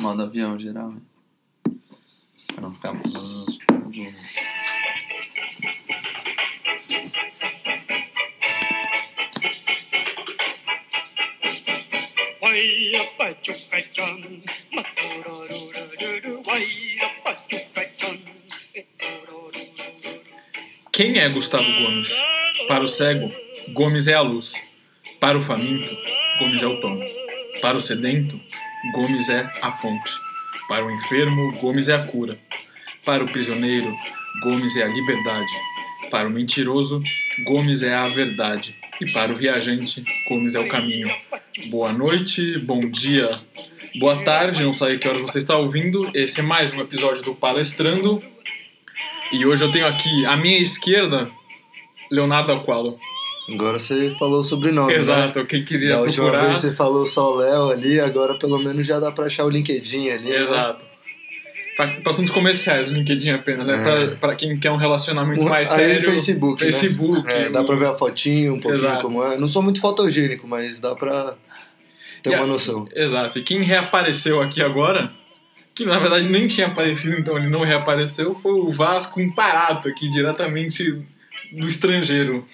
Modo avião geral, né? Pra não ficar... Quem é Gustavo Gomes? Para o cego, Gomes é a luz. Para o faminto, Gomes é o pão. Para o sedento, Gomes é a fonte. Para o enfermo, Gomes é a cura. Para o prisioneiro, Gomes é a liberdade. Para o mentiroso, Gomes é a verdade. E para o viajante, Gomes é o caminho. Boa noite, bom dia, boa tarde, não sei que hora você está ouvindo. Esse é mais um episódio do Palestrando. E hoje eu tenho aqui à minha esquerda, Leonardo Aqualo. Agora você falou o sobrenome, exato, né? Quem queria da procurar... última vez você falou só o Léo ali, agora pelo menos já dá pra achar o LinkedIn ali. Exato. Né? Para assuntos comerciais, o LinkedIn apenas, né? Pra quem quer um relacionamento mais aí sério... Facebook, né? Dá pra ver a fotinho um pouquinho. Exato. Como é. Não sou muito fotogênico, mas dá pra ter uma noção. Exato. E quem reapareceu aqui agora, que na verdade nem tinha aparecido, então ele não reapareceu, foi o Vasco Imparato aqui, diretamente do estrangeiro.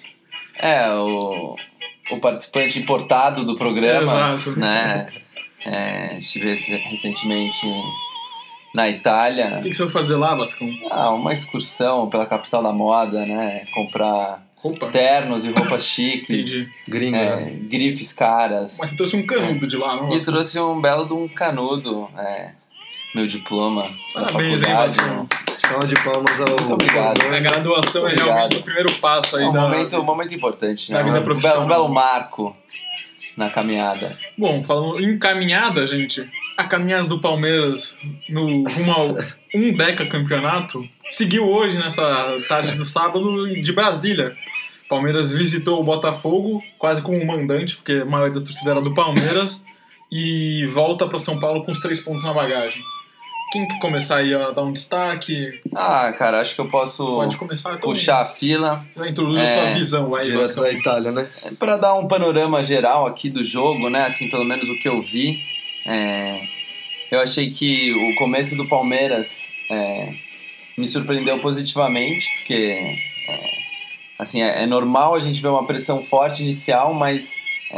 O participante importado do programa. Exato. Né? Estive recentemente na Itália. O que você vai fazer lá, Vascão? Uma excursão pela capital da moda, né? Comprar ternos e roupas chiques. Gringo, né? Grifes caras. Mas você trouxe um canudo de lá, não? E trouxe um belo de um canudo. Meu diploma. Parabéns, hein, Vascão? Salve de palmas ao... Muito obrigado. A graduação é realmente o primeiro passo aí um momento importante, né? Da vida profissional. Um belo marco na caminhada. Bom, falando em caminhada, gente, a caminhada do Palmeiras rumo ao decacampeonato seguiu hoje, nessa tarde do sábado, de Brasília. Palmeiras visitou o Botafogo, quase como um mandante, porque a maioria da torcida era do Palmeiras, e volta para São Paulo com os 3 pontos na bagagem. Quem quer começar aí a dar um destaque? Cara, acho que eu posso Pode começar, então, puxar a fila. Já introduz a sua visão aí, direto da Itália, né? Para dar um panorama geral aqui do jogo, né? Assim, pelo menos o que eu vi. Eu achei que o começo do Palmeiras me surpreendeu positivamente, porque assim, é normal a gente ver uma pressão forte inicial, mas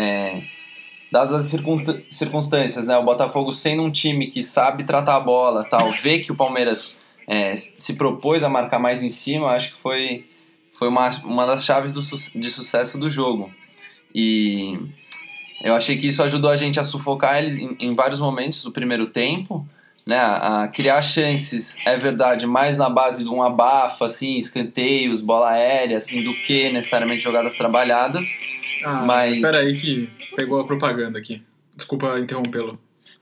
dadas as circunstâncias, né? O Botafogo sendo um time que sabe tratar a bola, tal, vê que o Palmeiras se propôs a marcar mais em cima, acho que foi uma das chaves de sucesso do jogo. E eu achei que isso ajudou a gente a sufocar eles em vários momentos do primeiro tempo, né? A criar chances, é verdade, mais na base de um abafa, assim, escanteios, bola aérea, assim, do que necessariamente jogadas trabalhadas. Mas... Peraí que pegou a propaganda aqui. Desculpa interrompê-lo.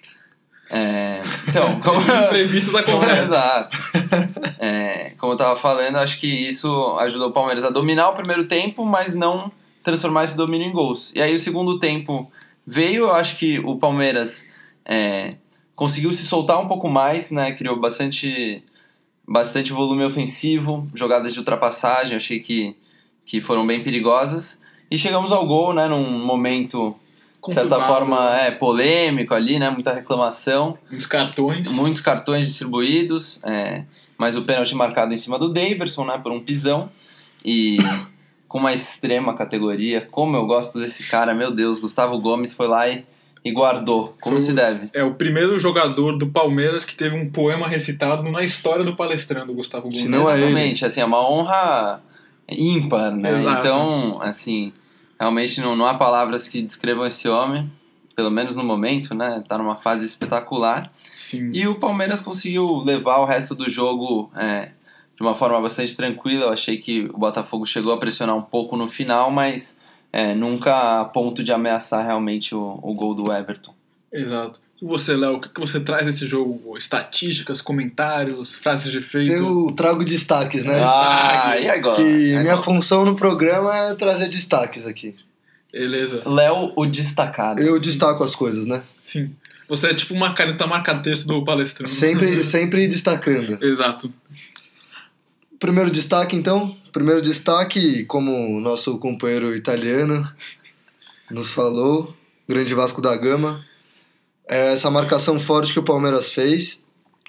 Então, como... Imprevistos acontecem. Exato. Como eu tava falando, acho que isso ajudou o Palmeiras a dominar o primeiro tempo, mas não transformar esse domínio em gols. E aí o segundo tempo veio, eu acho que o Palmeiras conseguiu se soltar um pouco mais, né? Criou bastante volume ofensivo, jogadas de ultrapassagem, achei que foram bem perigosas. E chegamos ao gol, né, num momento, de certa forma, polêmico ali, né, muita reclamação. Muitos cartões distribuídos, mas o pênalti marcado em cima do Daverson, né, por um pisão. E com uma extrema categoria, como eu gosto desse cara, meu Deus, Gustavo Gomes foi lá e guardou, como se deve. É o primeiro jogador do Palmeiras que teve um poema recitado na história do Palestrando, Gustavo Gomes. Exatamente, assim, é uma honra ímpar, né? Exato. Então, assim, realmente não há palavras que descrevam esse homem, pelo menos no momento, né? Tá numa fase espetacular. Sim. E o Palmeiras conseguiu levar o resto do jogo de uma forma bastante tranquila. Eu achei que o Botafogo chegou a pressionar um pouco no final, mas nunca a ponto de ameaçar realmente o gol do Everton. Exato. E você, Léo, o que você traz desse jogo? Estatísticas, comentários, frases de efeito? Eu trago destaques, né? E agora? Que minha função no programa é trazer destaques aqui. Beleza. Léo, o destacado. Eu destaco as coisas, né? Sim. Você é tipo uma caneta marca-texto do Palestrando. Sempre destacando. Exato. Primeiro destaque, então. Primeiro destaque, como o nosso companheiro italiano nos falou, grande Vasco da Gama. essa marcação forte que o Palmeiras fez,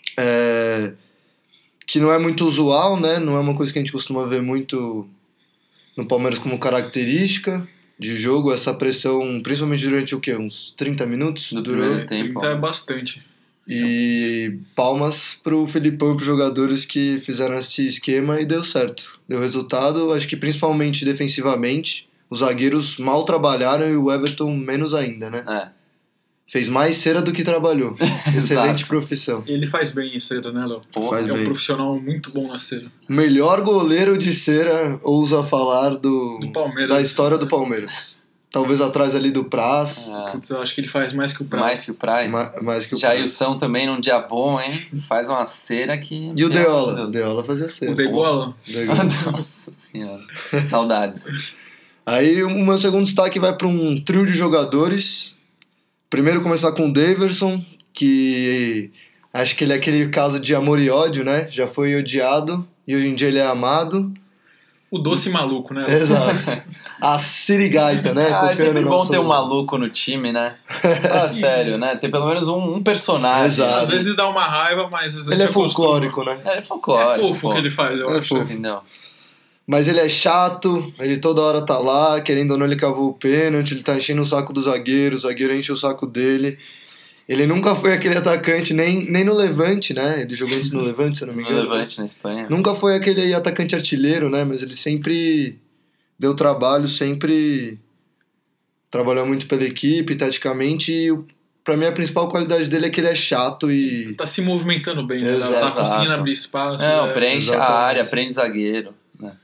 que não é muito usual, né? Não é uma coisa que a gente costuma ver muito no Palmeiras como característica de jogo, essa pressão, principalmente durante o quê? Uns 30 minutos? Do Durou. primeiro tempo. 30 é bastante. E palmas pro Filipão e pros jogadores que fizeram esse esquema e deu certo. Deu resultado, acho que principalmente defensivamente. Os zagueiros mal trabalharam e o Everton menos ainda, né? Fez mais cera do que trabalhou. Excelente profissão. Ele faz bem em cera, né, Léo? Faz É um bem. profissional muito bom na cera. Melhor goleiro de cera, ousa falar, Do Palmeiras. da história do Palmeiras. Talvez atrás ali do Praz. Putz, eu acho que ele faz mais que o Praz. Mais que o Praz. Mais que o Praz. Jailson também num dia bom, hein? Faz uma cera que... E o Meu Deola? Deus. O Deola fazia cera. O Degola. Degola. Nossa senhora. Saudades. Aí o meu segundo destaque vai para um trio de jogadores. Primeiro começar com o Daverson, que acho que ele é aquele caso de amor e ódio, né? Já foi odiado e hoje em dia ele é amado. O doce maluco, né? Exato. A sirigaita, né? É sempre Copiando bom nosso- ter um maluco no time, né? Ah, sério, né? Ter pelo menos um personagem. Exato. Às vezes dá uma raiva, mas a gente Ele é acostuma. folclórico, né? É folclórico. É fofo o que ele faz, eu É acho. fofo. Entendeu? Mas ele é chato, ele toda hora tá lá, querendo ou não ele cavou o pênalti, ele tá enchendo o saco do zagueiro, o zagueiro enche o saco dele. Ele nunca foi aquele atacante, nem no Levante, né? Ele jogou antes no Levante, se eu não me No engano. Levante, na Espanha. Nunca foi aquele atacante artilheiro, né? Mas ele sempre deu trabalho, sempre trabalhou muito pela equipe, taticamente. E pra mim a principal qualidade dele é que ele é chato e... Tá se movimentando bem, né? Exato. Tá conseguindo abrir espaço. Não, preenche a exatamente. área, prende zagueiro. Né?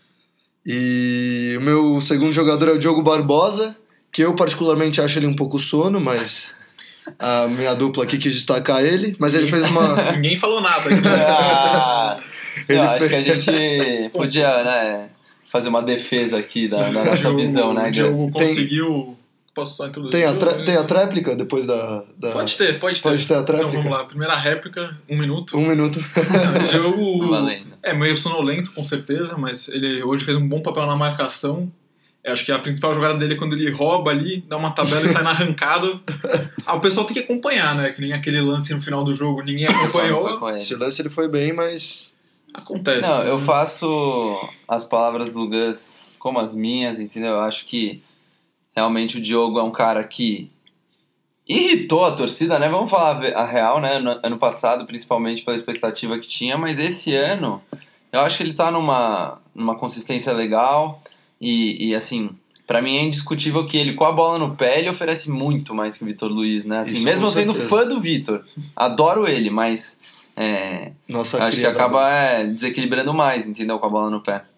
E o meu segundo jogador é o Diogo Barbosa, que eu particularmente acho ele um pouco sono, mas a minha dupla aqui quis destacar ele. Mas ele fez uma... Ninguém falou nada aqui, né? Ah, Ele eu acho fez- que a gente podia, né, fazer uma defesa aqui da nossa visão, né, O Diogo Gus? conseguiu... Posso só introduzir? Tem a tréplica depois da... Pode ter. Pode ter a Então tréplica? vamos lá, primeira réplica, 1 minuto. 1 minuto. O Diogo Valendo. é meio sonolento, com certeza, mas ele hoje fez um bom papel na marcação. Eu acho que a principal jogada dele é quando ele rouba ali, dá uma tabela e sai na arrancada. O pessoal tem que acompanhar, né? Que nem aquele lance no final do jogo, ninguém Só não foi acompanhou. com ele. Esse lance ele foi bem, mas... Acontece. Não, né? eu faço as palavras do Gus como as minhas, entendeu? Eu acho que realmente o Diogo é um cara que irritou a torcida, né? Vamos falar a real, né? No ano passado, principalmente pela expectativa que tinha, mas esse ano eu acho que ele tá numa consistência legal e assim, pra mim é indiscutível que ele, com a bola no pé, ele oferece muito mais que o Vitor Luiz, né? Assim, Isso, mesmo com eu sendo certeza. fã do Vitor, adoro ele, mas Nossa acho que cria acaba desequilibrando mais, entendeu? Com a bola no pé.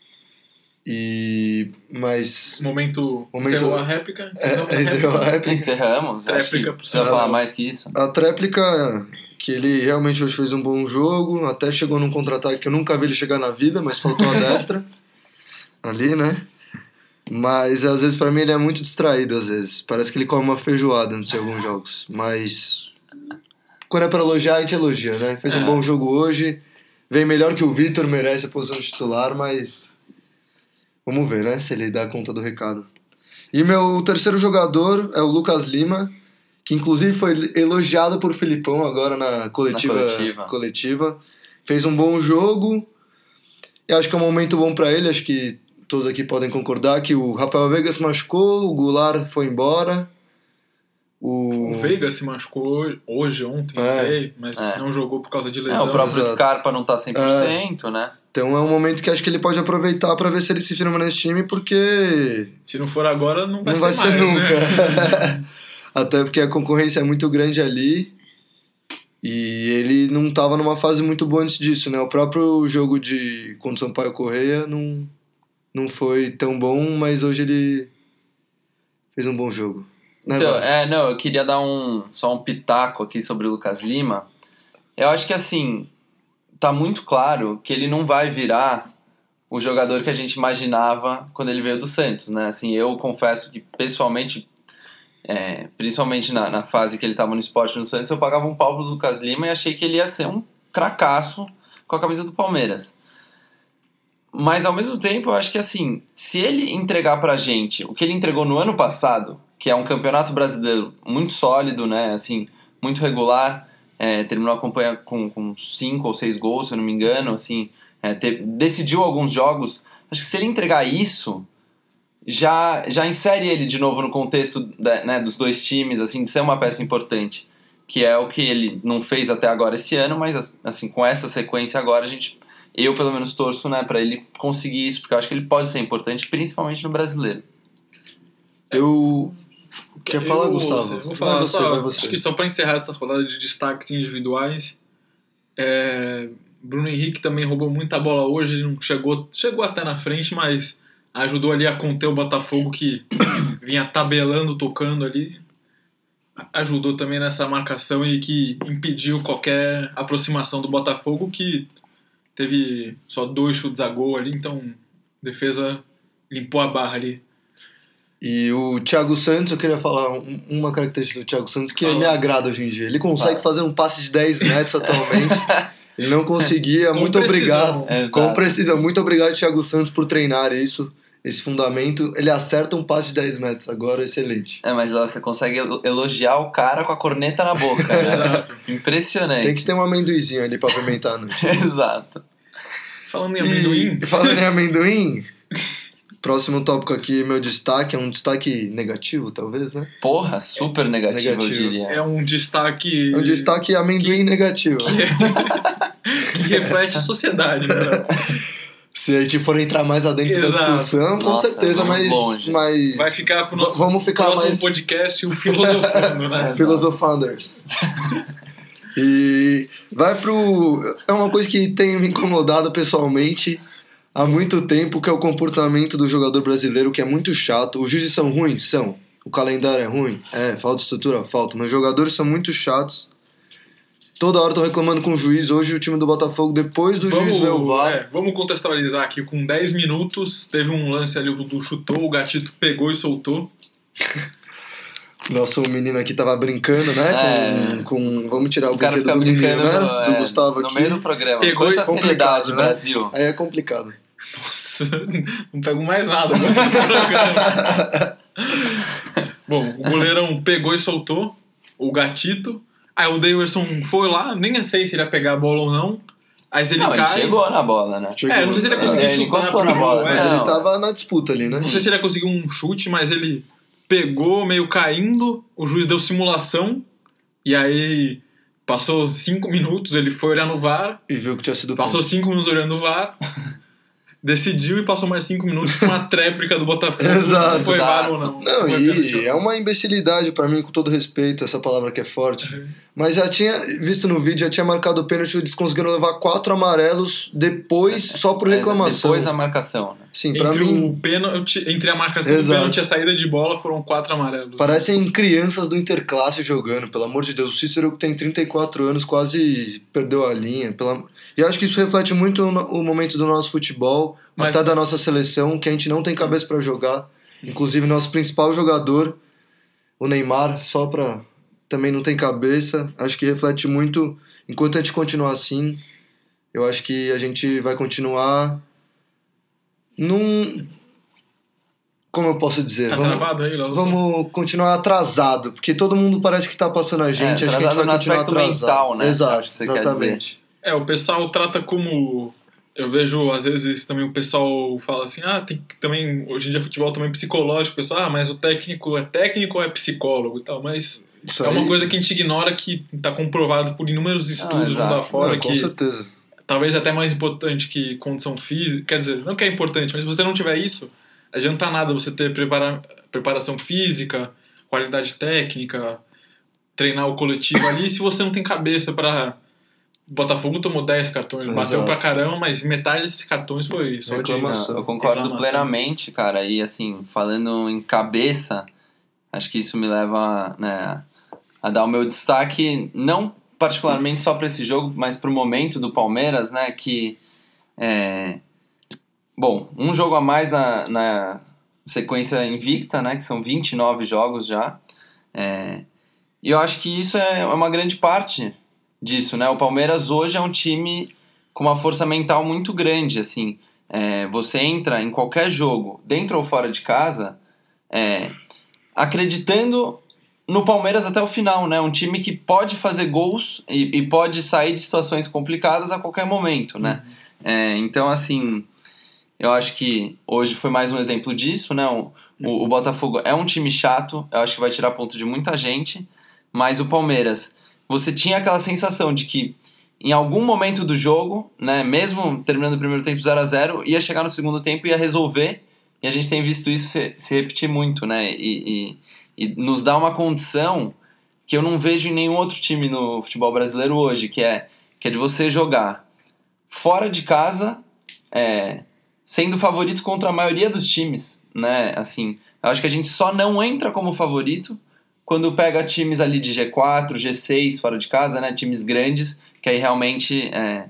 Mas... Momento Momento- a réplica. Esse é a réplica. Encerramos. Acho que Tréplica pro precisa São falar Paulo. mais que isso. A tréplica, que ele realmente hoje fez um bom jogo, até chegou num contra-ataque que eu nunca vi ele chegar na vida, mas faltou a destra ali, né? Mas às vezes pra mim ele é muito distraído, às vezes. Parece que ele come uma feijoada antes de alguns jogos. Mas quando é pra elogiar, a gente elogia, né? Fez um bom jogo hoje, vem melhor que o Vitor, merece a posição de titular, mas vamos ver, né? Se ele dá conta do recado. E meu terceiro jogador é o Lucas Lima, que inclusive foi elogiado por Filipão agora na coletiva. Fez um bom jogo. Eu acho que é um momento bom pra ele, acho que todos aqui podem concordar que o Rafael Veiga se machucou, o Goulart foi embora. O Veiga se machucou hoje, ontem, não sei, mas não jogou por causa de lesão. O próprio Exato. Scarpa não tá 100%, né? Então é um momento que acho que ele pode aproveitar pra ver se ele se firma nesse time, porque Se não for agora, não vai não vai ser ser mais, nunca. né? Até porque a concorrência é muito grande ali. E ele não estava numa fase muito boa antes disso, né? O próprio jogo contra o Sampaio Corrêa não foi tão bom, mas hoje ele fez um bom jogo. Né, Então, Vasco? eu queria dar só um pitaco aqui sobre o Lucas Lima. Eu acho que, assim, tá muito claro que ele não vai virar o jogador que a gente imaginava quando ele veio do Santos, né? Assim, eu confesso que, pessoalmente, principalmente na fase que ele estava no Sport no Santos, eu pagava um pau pro Lucas Lima e achei que ele ia ser um cracaço com a camisa do Palmeiras. Mas, ao mesmo tempo, eu acho que, assim, se ele entregar pra gente o que ele entregou no ano passado, que é um campeonato brasileiro muito sólido, né? Assim, muito regular, terminou a campanha com 5 ou 6 gols, se eu não me engano, assim, decidiu alguns jogos. Acho que se ele entregar isso, já insere ele de novo no contexto né, dos dois times, assim, de ser uma peça importante, que é o que ele não fez até agora esse ano, mas assim, com essa sequência agora, eu pelo menos torço, né, para ele conseguir isso, porque eu acho que ele pode ser importante, principalmente no brasileiro. Quer falar, Gustavo? Vou falar vai você. Acho que só para encerrar essa rodada de destaques individuais, Bruno Henrique também roubou muita bola hoje, ele não chegou até na frente, mas ajudou ali a conter o Botafogo, que vinha tabelando, tocando ali. Ajudou também nessa marcação e que impediu qualquer aproximação do Botafogo, que teve só 2 chutes a gol ali, então a defesa limpou a barra ali. E o Thiago Santos, eu queria falar uma característica do Thiago Santos que me agrada hoje em dia. Ele consegue fazer um passe de 10 metros atualmente. Ele não conseguia. Muito obrigado. Com precisão. Muito obrigado, Thiago Santos, por treinar esse fundamento. Ele acerta um passe de 10 metros agora, excelente. Mas você consegue elogiar o cara com a corneta na boca, né? Exato. Impressionante. Tem que ter um amendoizinho ali pra apimentar a noite. Exato. Falando em amendoim... Próximo tópico aqui, meu destaque, é um destaque negativo, talvez, né? Porra, super negativo, eu diria. É um destaque... É um destaque amendoim negativo. Que reflete a sociedade, né? Se a gente for entrar mais adentro da discussão, com certeza, mas vai ficar pro nosso próximo podcast, o Filosofando, né? Filosofanders. E vai pro... É uma coisa que tem me incomodado pessoalmente há muito tempo, que é o comportamento do jogador brasileiro, que é muito chato. Os juízes são ruins? São. O calendário é ruim? Falta estrutura? Falta. Mas os jogadores são muito chatos. Toda hora estão reclamando com o juiz. Hoje o time do Botafogo, depois do juiz ver o VAR... Vamos contextualizar aqui. Com 10 minutos, teve um lance ali, o Dudu chutou, o Gatito pegou e soltou. Nosso menino aqui tava brincando, né? Vamos tirar o brinquedo do menino, né? Do Gustavo aqui. No meio do programa. Pegou Quanta seriedade, né? Brasil. Aí é complicado. Nossa, não pego mais nada agora no programa. Bom, o goleirão pegou e soltou o Gatito. Aí o Daverson foi lá, nem sei se ele ia pegar a bola ou não. Aí ele cai. Ele chegou na bola, né? Não sei se ele conseguiu chutar. Ele encostou na bola. Mas ele tava na disputa ali, né? Não sei se ele conseguiu um chute, mas ele pegou meio caindo. O juiz deu simulação. E aí passou 5 minutos, ele foi olhar no VAR. E viu que tinha sido Passou 5 minutos olhando no VAR. Decidiu e passou mais 5 minutos com uma tréplica do Botafogo. Exato. Se foi VAR ou não. Não, e é uma imbecilidade pra mim, com todo respeito, essa palavra que é forte. Mas já tinha, visto no vídeo, já tinha marcado o pênalti, eles conseguiram levar 4 amarelos depois, só por reclamação. Depois da marcação, né? Sim, pra mim... Entre a marcação do pênalti e a saída de bola, foram 4 amarelos. Parecem crianças do Interclasse jogando, pelo amor de Deus. O Cícero, que tem 34 anos, quase perdeu a linha. E eu acho que isso reflete muito o momento do nosso futebol, até da nossa seleção, que a gente não tem cabeça pra jogar. Inclusive, nosso principal jogador, o Neymar, também não tem cabeça. Acho que reflete muito. Enquanto a gente continuar assim, eu acho que a gente vai continuar como eu posso dizer? Tá travado aí, Léo? Vamos continuar atrasado, porque todo mundo parece que tá passando a gente. Acho que a gente vai continuar atrasado. Mental, né? Exato, exatamente. O pessoal trata como... Eu vejo, às vezes, também o pessoal fala assim, tem também, hoje em dia, futebol também é psicológico. O pessoal, mas o técnico é técnico ou é psicólogo e tal? Mas isso é uma coisa que a gente ignora, que está comprovado por inúmeros estudos mundo afora. Com certeza. Talvez até mais importante que condição física. Quer dizer, não que é importante, mas se você não tiver isso, adianta nada você ter preparação física, qualidade técnica, treinar o coletivo ali, se você não tem cabeça para... O Botafogo tomou 10 cartões, bateu pra caramba, mas metade desses cartões foi só reclamação. Eu concordo plenamente, cara. E assim, falando em cabeça, acho que isso me leva, né, a dar o meu destaque, não particularmente só para esse jogo, mas pro momento do Palmeiras, né, que bom, um jogo a mais na sequência invicta, né, que são 29 jogos já. E eu acho que isso é uma grande parte disso, né? O Palmeiras hoje é um time com uma força mental muito grande, assim. Você entra em qualquer jogo, dentro ou fora de casa, acreditando no Palmeiras até o final, né? Um time que pode fazer gols e pode sair de situações complicadas a qualquer momento, né? Então, assim, eu acho que hoje foi mais um exemplo disso, né? O Botafogo é um time chato, eu acho que vai tirar ponto de muita gente, mas o Palmeiras, você tinha aquela sensação de que em algum momento do jogo, né, mesmo terminando o primeiro tempo 0-0, ia chegar no segundo tempo e ia resolver, e a gente tem visto isso se repetir muito, né? E nos dá uma condição que eu não vejo em nenhum outro time no futebol brasileiro hoje, que é de você jogar fora de casa, sendo favorito contra a maioria dos times, né? Assim, eu acho que a gente só não entra como favorito quando pega times ali de G4, G6 fora de casa, né? Times grandes, que aí realmente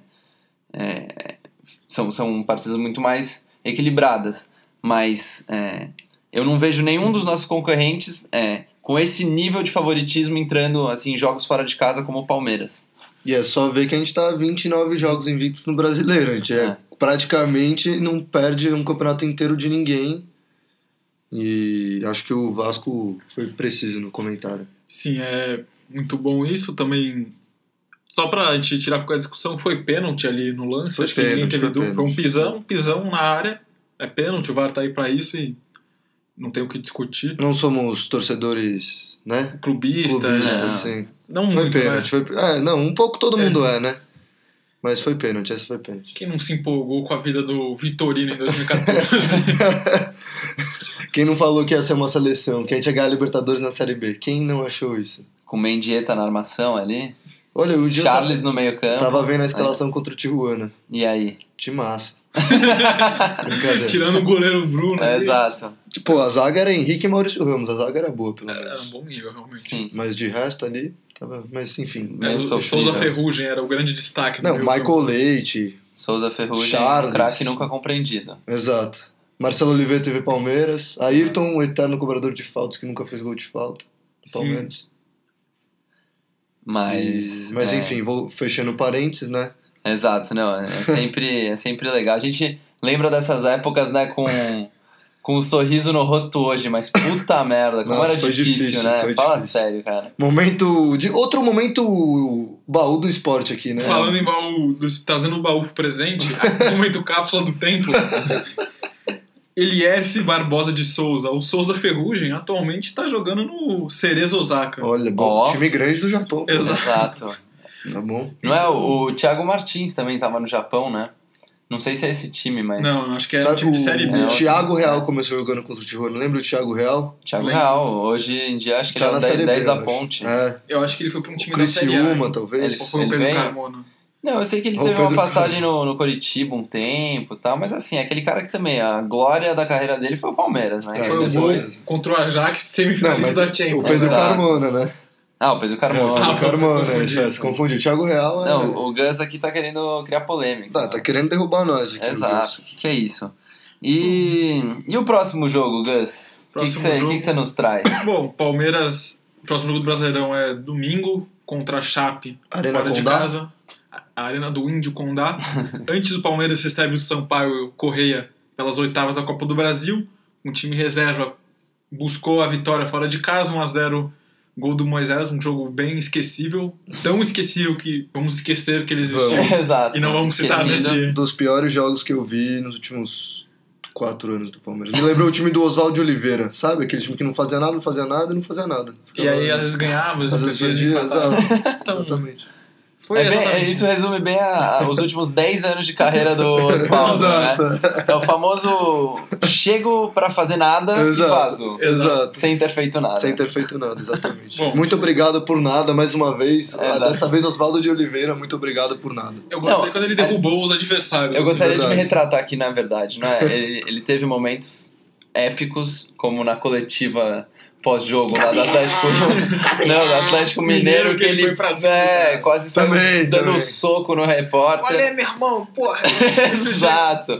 são partidas muito mais equilibradas. Mas eu não vejo nenhum dos nossos concorrentes com esse nível de favoritismo entrando assim, em jogos fora de casa como o Palmeiras. E é só ver que a gente tá 29 jogos invictos no Brasileiro. A gente praticamente não perde um campeonato inteiro de ninguém. E acho que o Vasco foi preciso no comentário. Sim, é muito bom isso. Também, só pra gente tirar qualquer discussão, foi pênalti ali no lance. Foi acho que ninguém teve dúvida. Foi um pisão na área. É pênalti, o VAR tá aí pra isso e não tem o que discutir. Não somos torcedores, né? Clubistas, sim. Não foi muito, pênalti. né? Não, um pouco todo mundo né? Mas foi pênalti, essa foi pênalti. Quem não se empolgou com a vida do Vitorino em 2014? Quem não falou que ia ser uma seleção, que ia chegar a Libertadores na Série B? Quem não achou isso? Com Mendieta na armação ali. Olha, o dia Charles no meio campo. Tava vendo a escalação contra o Tijuana. E aí? Timaço. Brincadeira. Tirando o goleiro Bruno. Exato. Tipo, a zaga era Henrique e Maurício Ramos. A zaga era boa, pelo menos. Era um bom nível, realmente. Sim. Mas de resto ali, tava... Mas enfim. Meio O sofrido. Souza Ferrugem era o grande destaque. Não, Michael Leite. Souza Ferrugem, Charles. Craque nunca compreendido. Exato. Marcelo Oliveira teve Palmeiras. Ayrton, o eterno cobrador de faltas que nunca fez gol de falta. Palmeiras. Sim. Mas enfim, vou fechando parênteses, né? Exato, não, é sempre legal. A gente lembra dessas épocas, né, com um sorriso no rosto hoje, mas puta merda, como Nossa, era foi difícil, né? foi Fala difícil. sério, cara. Outro momento baú do esporte aqui, né? Falando em baú, trazendo o baú pro presente, momento cápsula do tempo. Eliérce Barbosa de Souza, o Souza Ferrugem, atualmente está jogando no Cerezo Osaka. Olha, bom, time grande do Japão. Exato. Tá bom. Não é? O Thiago Martins também tava no Japão, né? Não sei se é esse time, mas... Não, acho que é um time de Série B. O Thiago Real começou jogando contra o Tijuana. Lembra o Thiago Real? Thiago Real, hoje em dia acho que Tá ele é na o Série 10 B, da Ponte. Eu acho que ele foi para um time da Série A. Criciúma, talvez. Ou foi o Ele Pedro veio? Carmona. Não, eu sei que ele Ó, teve Pedro uma passagem no Coritiba um tempo e tal, mas assim, aquele cara que também, a glória da carreira dele foi o Palmeiras, né? Foi o gol depois- contra o Ajax, semifinalista da Champions. o Pedro Exato. Carmona, né? O Pedro Carmona. O Pedro Carmona, confundi. se confundiu. O Thiago Real Não, o Gus aqui tá querendo criar polêmica. tá querendo derrubar nós aqui. Exato, o que é isso? E o próximo jogo, Gus? O que você nos traz? Bom, Palmeiras, o próximo jogo do Brasileirão é domingo contra a Chape, Arena fora de Condá? casa. A Arena do Índio Condá. Antes o Palmeiras recebe o Sampaio Correia pelas oitavas da Copa do Brasil. Um time reserva buscou a vitória fora de casa, 1-0, gol do Moisés, um jogo bem esquecível. Tão esquecível que vamos esquecer que ele existiu. Exato. E não vamos citar nesse... Dos piores jogos que eu vi nos últimos 4 anos do Palmeiras. Me lembrou o time do Oswaldo de Oliveira, sabe? Aquele time que não fazia nada. E aí às vezes ganhava, Às vezes perdia, empatava. exato. Então, Exatamente. foi exatamente Isso resume bem os últimos 10 anos de carreira do Oswaldo, né? É o famoso chego pra fazer nada e faço. Exato. Sem ter feito nada. Sem ter feito nada, exatamente. Bom, muito obrigado por nada, mais uma vez. Exato. Dessa vez, Oswaldo de Oliveira, muito obrigado por nada. Eu gostei Não, quando ele derrubou os adversários. Eu gostaria de me verdade. retratar aqui, na verdade, não é? Ele teve momentos épicos, como na coletiva pós-jogo lá do Atlético, não, do Atlético Mineiro, que ele foi pra cima, cara. quase saiu Também, dando também. um soco no repórter. Olha, meu irmão, porra! Exato.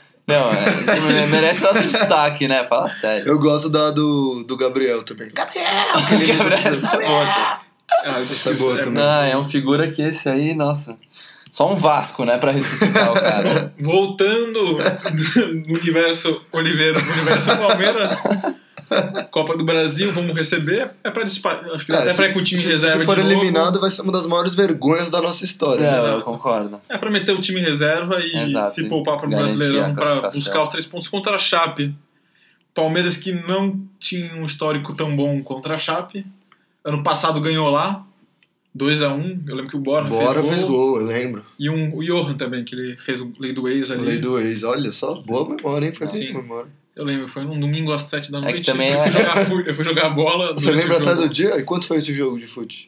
Não, merece nosso destaque, né? Fala sério. Eu gosto do Gabriel também. Gabriel, essa boa. Essa é boa também. Não, é um figura que esse aí, nossa... Só um Vasco, né, pra ressuscitar o cara. Voltando no universo Oliveira, no universo Palmeiras, Copa do Brasil, vamos receber. É pra disparar. Acho que até pra ir com o time reserva. Se for de novo. eliminado, vai ser uma das maiores vergonhas da nossa história. É, eu concordo. É pra meter o time reserva e Exato, se poupar pro garantir Brasileirão a pra classificação. buscar os 3 pontos contra a Chape. Palmeiras que não tinha um histórico tão bom contra a Chape. Ano passado ganhou lá, 2-1. Eu lembro que o Borja fez gol, eu lembro. E o Johan também, que ele fez o Lei do Ex ali. Lei do Ex, olha só, boa memória, hein? Foi Sim. boa memória. Eu lembro, foi num domingo às 7 da noite. que também eu fui jogar bola. Você lembra até do dia? E quanto foi esse jogo de fute?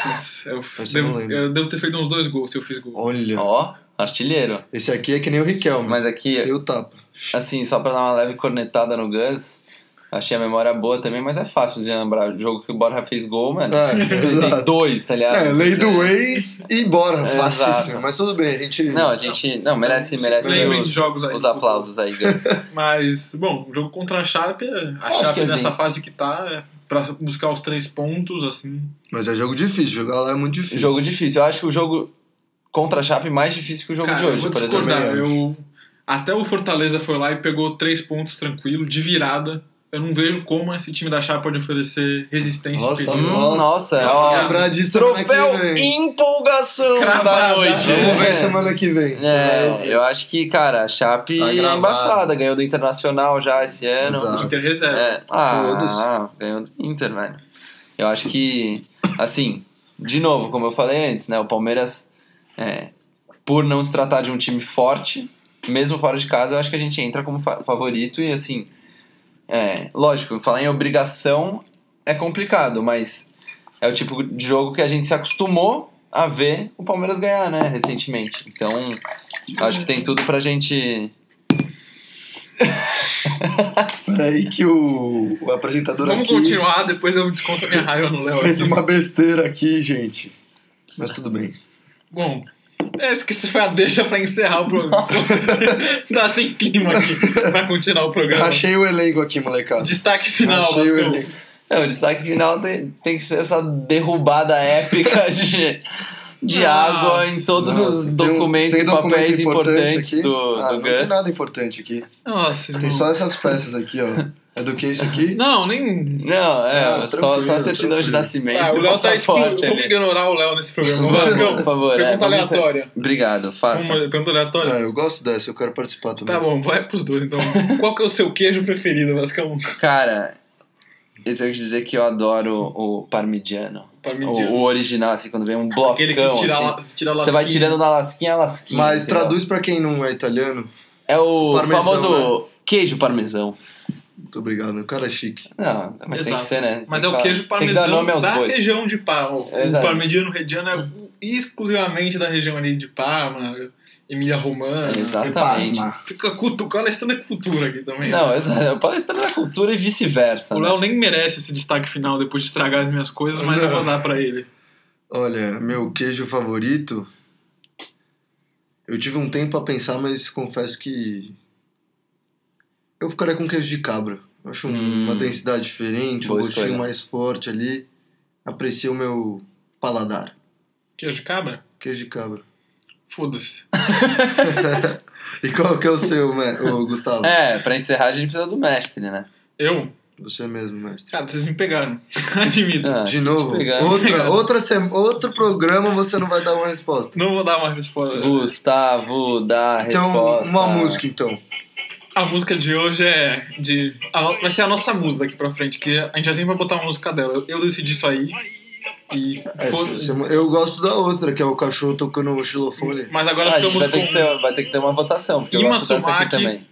Eu devo ter feito uns 2 gols se eu fiz gol. Olha. Ó, artilheiro. Esse aqui é que nem o Riquelme. Mas aqui, tem o tapa. assim, só pra dar uma leve cornetada no Gus, achei a memória boa também, mas é fácil de lembrar. O jogo que o Borja fez gol, mano. Tem 2, tá ligado? Lei do ex e bora, É, facíssimo. exato. Mas tudo bem, a gente... Não, merece Lembrem dos jogos aí. os aplausos aí, Gus. Mas, bom, o jogo contra a Chape, que nessa assim, fase que tá, é pra buscar os 3 pontos, assim. Mas é jogo difícil, jogar lá é muito difícil. Jogo difícil. Eu acho o jogo contra a Chape mais difícil que o jogo Cara, de hoje, eu vou por exemplo. discordar. Até o Fortaleza foi lá e pegou 3 pontos tranquilo, de virada. Eu não vejo como esse time da Chape pode oferecer resistência. Nossa, ó, lembrar disso semana troféu que vem. empolgação da noite. Vamos ver semana que vem. Eu acho que, cara, a Chape Tá é embaçada. Ganhou do Internacional já esse ano. Exato. Inter reserva. Ganhou do Inter, velho. Eu acho que, assim, de novo, como eu falei antes, né? O Palmeiras, por não se tratar de um time forte, mesmo fora de casa, eu acho que a gente entra como favorito e, assim... lógico, falar em obrigação é complicado, mas é o tipo de jogo que a gente se acostumou a ver o Palmeiras ganhar, né, recentemente. Então, acho que tem tudo pra gente... Peraí que o apresentador Vamos aqui... continuar, depois eu desconto a minha raiva no Léo. Fez uma besteira aqui, gente. Mas tudo bem. Bom, esqueci, foi a deixa pra encerrar o programa. Dá sem clima aqui pra continuar o programa. Achei o elenco aqui, molecada. Destaque final, Achei o Vascão. elenco. O destaque final tem que ser essa derrubada épica de água em todos os documentos tem e papéis documento importante importantes aqui? do Não tem Gus. nada importante aqui. Nossa, Tem irmão. só essas peças aqui, ó. É do que isso aqui? Não, nem... Não, só a certidão de tranquilo. nascimento. o Léo tá passaporte Vamos ali. ignorar o Léo nesse programa. Vascão, Por favor. pergunta vamos ser- aleatória. Obrigado, faça. Pergunta aleatória? Eu gosto dessa, eu quero participar também. Tá bom, vai pros dois então. Qual que é o seu queijo preferido, Vascão? Cara, eu tenho que dizer que eu adoro o parmigiano. O original, assim, quando vem um blocão, Aquele que tira assim. tira a Você vai lasquinha. tirando na lasquinha a lasquinha. Mas entendeu? traduz pra quem não é italiano. É o Parmesão, famoso queijo parmesão. Muito obrigado, o cara é chique. Não, mas tem que Exato. ser, né? Mas Tem é o que queijo falar. Tem que dar parmesão nome aos da bois. região de Parma. O Exato. parmigiano reggiano é exclusivamente da região ali de Parma, Emília Romana. Exatamente. Fica palestrando cultura aqui também. Não, exato. Palestra da cultura e vice-versa. O né? Léo nem merece esse destaque final depois de estragar as minhas coisas, mas eu vou dar pra ele. Olha, meu queijo favorito... Eu tive um tempo a pensar, mas confesso que... Eu ficaria com queijo de cabra. Eu acho uma densidade diferente, um Boa gostinho escolha. mais forte ali. Aprecio o meu paladar. Queijo de cabra? Queijo de cabra. Foda-se. E qual que é o seu, Gustavo? Pra encerrar a gente precisa do mestre, né? Eu? Você mesmo, mestre. Cara, vocês me pegaram. Admito. De novo, pegar. outro programa você não vai dar uma resposta. Não vou dar uma resposta. Gustavo, dá Então, resposta. uma música, então. A música de hoje vai ser a nossa música daqui pra frente, que a gente já sempre vai botar uma música dela. Eu decidi isso aí. E Eu gosto da outra, que é o cachorro tocando o xilofone. Mas agora A gente ficamos vai ter que ter uma votação, porque eu Ima gosto dessa aqui Sumaki. também.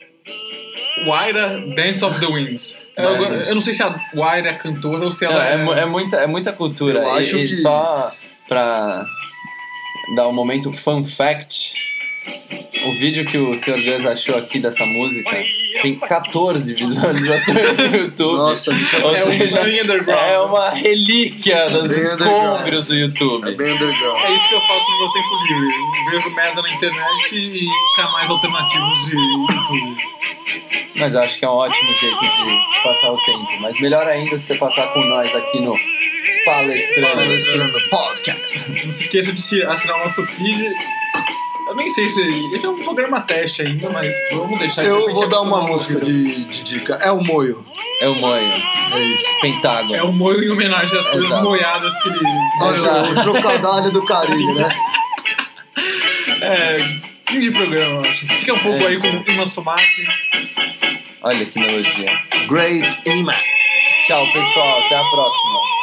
com Waira, Dance of the Winds. Eu não sei se a Waira é cantora ou se ela É muita cultura. Eu acho que... Só pra dar um momento fun fact, o vídeo que o Sr. Gus achou aqui dessa música tem 14 visualizações no YouTube. Nossa, Ou é seja, bem underground. é uma relíquia dos Bem escombros do YouTube. É bem underground. É isso que eu faço no meu tempo livre. Vejo merda na internet e canais alternativos de YouTube. Mas eu acho que é um ótimo jeito de se passar o tempo. Mas melhor ainda se você passar com nós aqui no Palestrando. Palestrando Podcast. Não se esqueça de assinar o nosso feed. nem sei se... Esse é um programa teste ainda, mas vamos deixar... Eu vou dar uma música de dica. É o Moio. É o Moio. É isso. Pentágono. É o Moio em homenagem às coisas Exato. moiadas que ele... Olha, o trocadilho do Carilho, né? Fim de programa, eu acho. Fica um pouco aí com o nosso Sumaki. Olha que melodia. Great Ima. Tchau, pessoal. Até a próxima.